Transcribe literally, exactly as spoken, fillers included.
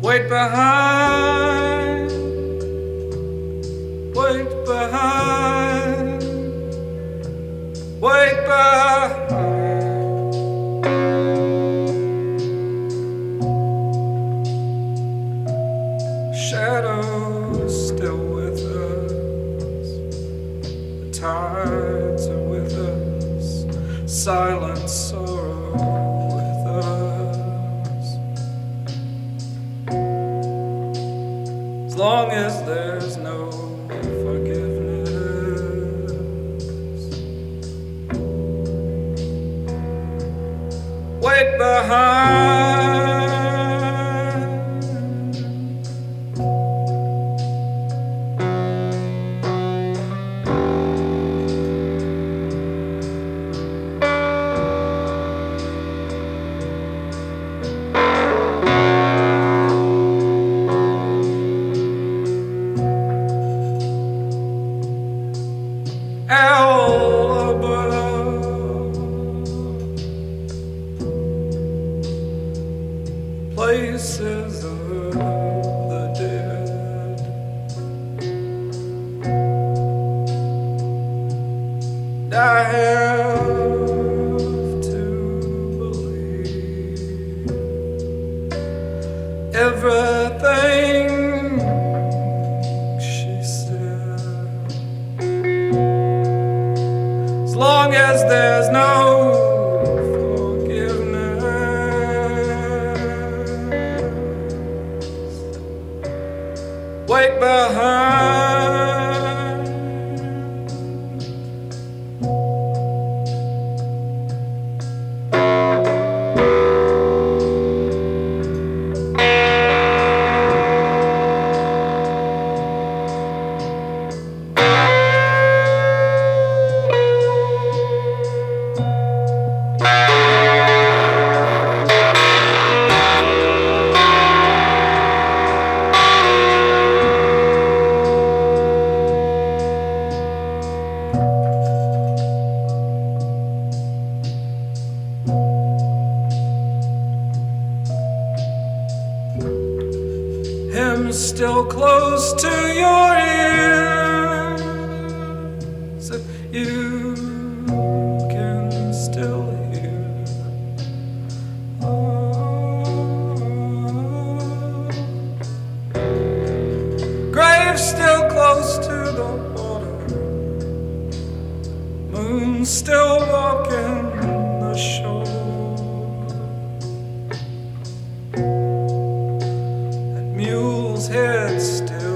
Wait behind, wait behind, wait behind. Shadows still with us, the tides are with us, silent sorrow with us. As long as there's no forgiveness, wait behind. Places of the dead, I have to believe everything she said, as long as there's no wait behind. Him still close to your ears, you can still hear. Oh, grave still close to the water, moon still walking the shore. Mule's head still